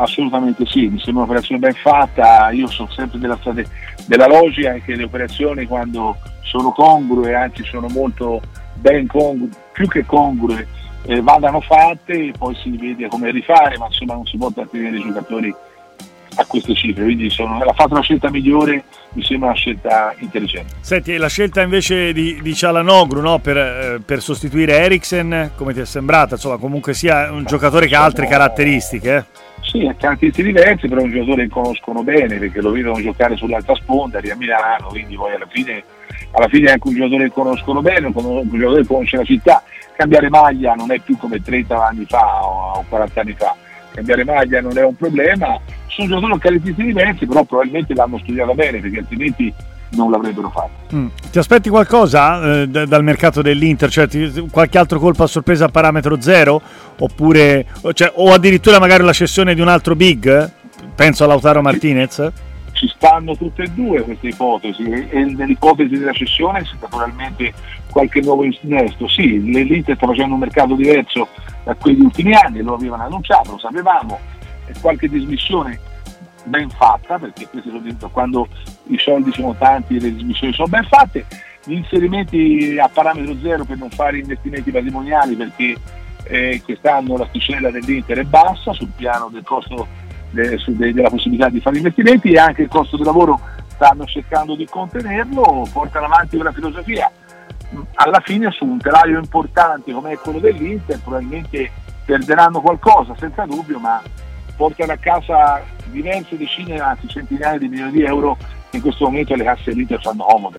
Assolutamente sì, mi sembra un'operazione ben fatta. Io sono sempre della logica che le operazioni, quando sono congrue, anzi sono molto ben congrue, più che congrue, vadano fatte, e poi si vede come rifare, ma insomma non si può trattenere i giocatori a queste cifre, quindi ha fatto la scelta migliore, mi sembra una scelta intelligente. Senti, la scelta invece di Çalhanoğlu, no, per sostituire Eriksen, come ti è sembrata? Insomma, comunque sia un giocatore che ha altre caratteristiche. Sì, ha caratteristiche diverse, però è un giocatore che conoscono bene, perché lo vedono giocare sull'altra sponda lì a Milano, quindi poi alla fine è anche un giocatore che conoscono bene, un giocatore che conosce la città. Cambiare maglia non è più come 30 anni fa o 40 anni fa, cambiare maglia non è un problema. Sono giocatori con caratteristiche diverse, però probabilmente l'hanno studiata bene, perché altrimenti non l'avrebbero fatto. Ti aspetti qualcosa dal mercato dell'Inter? Cioè, qualche altro colpo a sorpresa a parametro zero? Oppure, o addirittura magari la cessione di un altro big? Penso a Lautaro Martinez? Ci stanno tutte e due queste ipotesi, e nell'ipotesi della cessione naturalmente qualche nuovo innesto. Sì, l'Inter sta facendo un mercato diverso da quegli ultimi anni, lo avevano annunciato, lo sapevamo, e qualche dismissione ben fatta, perché quando i soldi sono tanti e le dismissioni sono ben fatte. Gli inserimenti a parametro zero per non fare investimenti patrimoniali, perché quest'anno l'asticella dell'Inter è bassa sul piano del costo della possibilità di fare investimenti, e anche il costo del lavoro stanno cercando di contenerlo, portano avanti quella filosofia. Alla fine su un telaio importante come è quello dell'Inter probabilmente perderanno qualcosa, senza dubbio, ma portano a casa diverse decine, anzi centinaia di milioni di euro che in questo momento le casse dell'Inter fanno comodo.